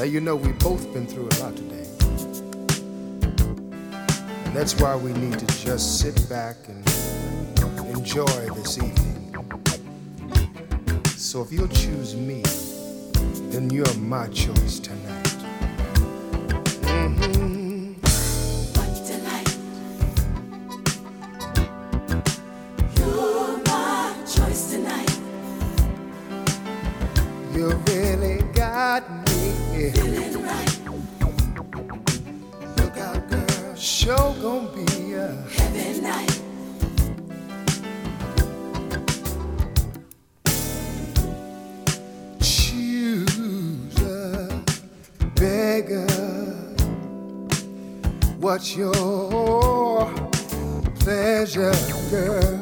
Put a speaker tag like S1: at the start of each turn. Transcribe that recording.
S1: Now you know we've both been through a lot today. And that's why we need to just sit back and enjoy this evening. So if you'll choose me, then you're my choice tonight. Mm-hmm.
S2: What delight. You're my choice tonight.
S1: You really got me
S2: Feeling right.
S1: Look out, girl, sure gonna be a
S2: Heavy night.
S1: choose a beggar. What's your pleasure, girl?